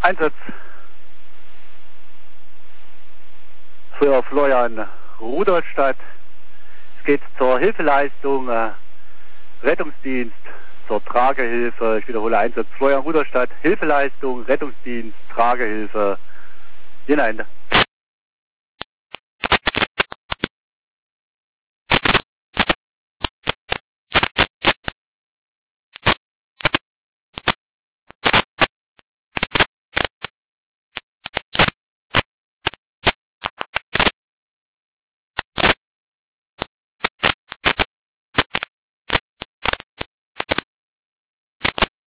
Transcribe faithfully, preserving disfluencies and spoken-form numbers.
Einsatz für Florian Rudolstadt. Es geht zur Hilfeleistung, äh, Rettungsdienst, zur Tragehilfe. Ich wiederhole Einsatz Florian Rudolstadt, Hilfeleistung, Rettungsdienst, Tragehilfe. Hinein.